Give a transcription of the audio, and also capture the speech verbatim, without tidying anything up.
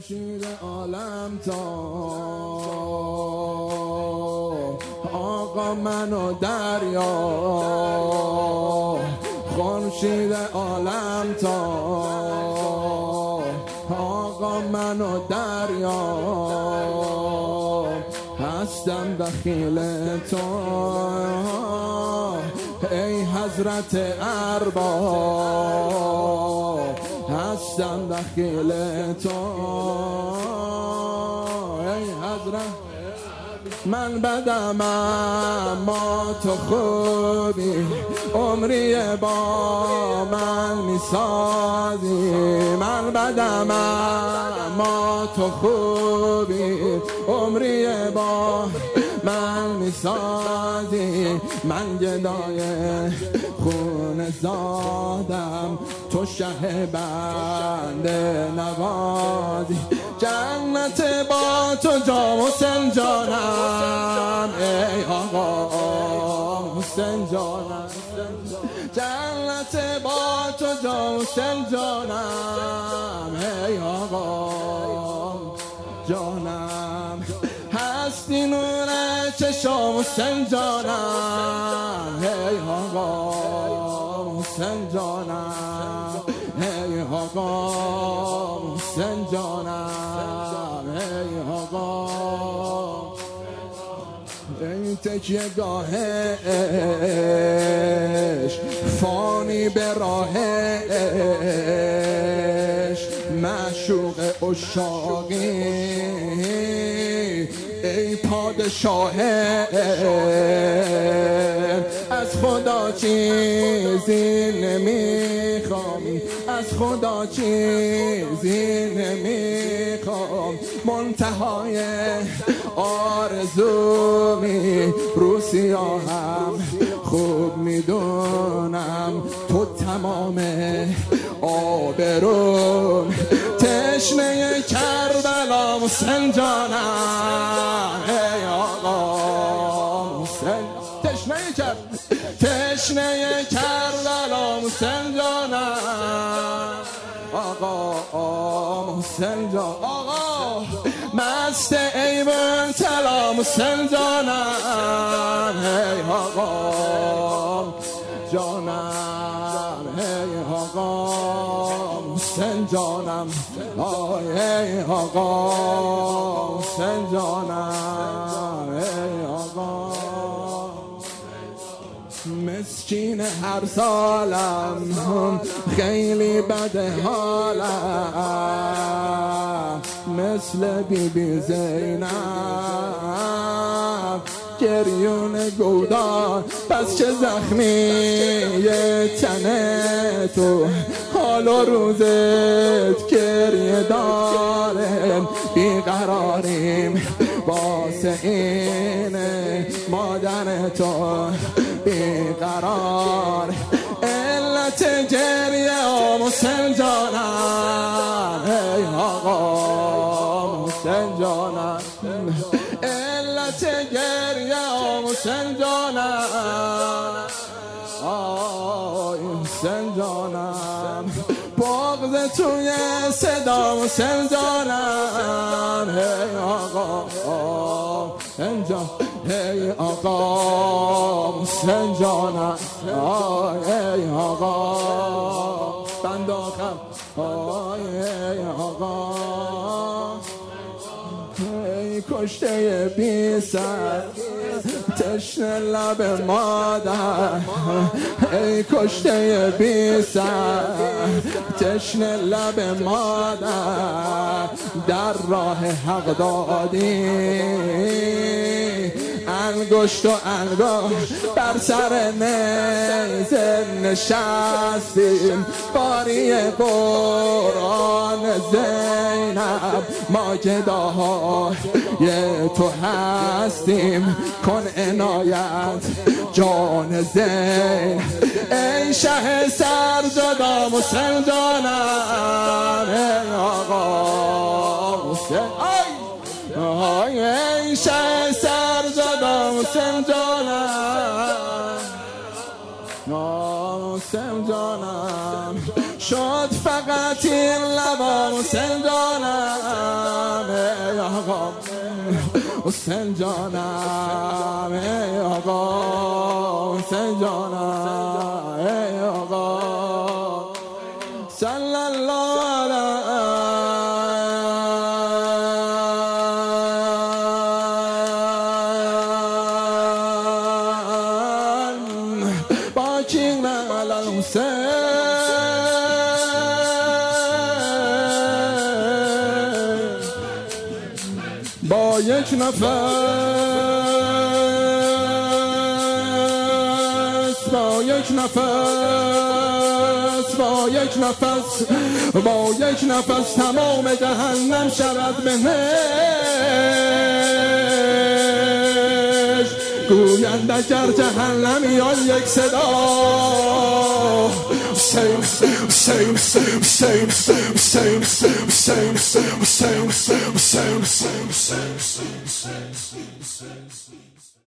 خورشید عالم تا آقا منو دریا، خورشید عالم تا آقا منو دریا، هستم دخیل تو ای حضرت ارباب، هستم دخیل تو ای حضرت. من بدم اما تو خوبی، عمری با من میسازی. من بدم اما تو خوبی، عمری با من میسازی. من گدای خون زادم، تو شه بنده نوازی. جنت با تو جام حسین جانم، ای آقا حسین جانم. جنت با تو جام حسین جانم، ای آقا جانم. هستی نور چشم حسین جانم، ای آقا حسین جانم، ای آقا حسین جانم، ای آقا. ای تکیه گاه عشق، فانی به راه عشق، معشوق عشاقی ای پادشاه. از خدا چیزی نمیخوام، از خدا چیزی نمیخوام. منتهای آرزومی رو سیاهم، خوب میدونم تو تمام آبروم. تشنه کربلا حسین جانم، ای آقا حسین. تشنه کرد تشنه کربلا حسین جانم، آقا حسین جان. آقا مست ایوان سلام حسین جانم، ای آقا جانم، ای آقا حسین جانم، ای آقا حسین جانم، ای آقا. مسکین هر سالم خیلی بده حالم، مثل بی بی زینب گریون گودان. پس چه زخمی تنه تو، حال و روزت گریه داره. بیقراریم واسه این مادر تو، بیقرار علت گریه حسین جانم، ای آقا حسین جانم. علت گریه حسین جانم، آی حسین جانم. بغض توی صدا حسین جانم، ای آقا حسین جان، ای آقا حسین جانم، ای آقا بند آخر، ای آقا. ای کشته بی سر تشنه لب مادر، ای کشته بی سر تشنه لب مادر. در راه حق دادی انگشت و انگشت بر سر نیزه نشستیم. باری قرآن زینب ما گداهای تو هستیم، کن عنایت جان زین. ای شه سرزدا حسین جانم، ای آقا حسین. آی ای شه سرزدا حسین جانم، حسین جانم. شد فقط صورت این لبان حسین جانم ای آقا حسین جانم ای آقا حسین جانم ای آقا صلی الله باکین علی الحسین با یک نفس با یک نفس با یک نفس با یک نفس تمام جهنم شود بهشت گویند اگر جهنمیان یک صدا حسین حسین حسین حسین حسین حسین حسین حسین حسین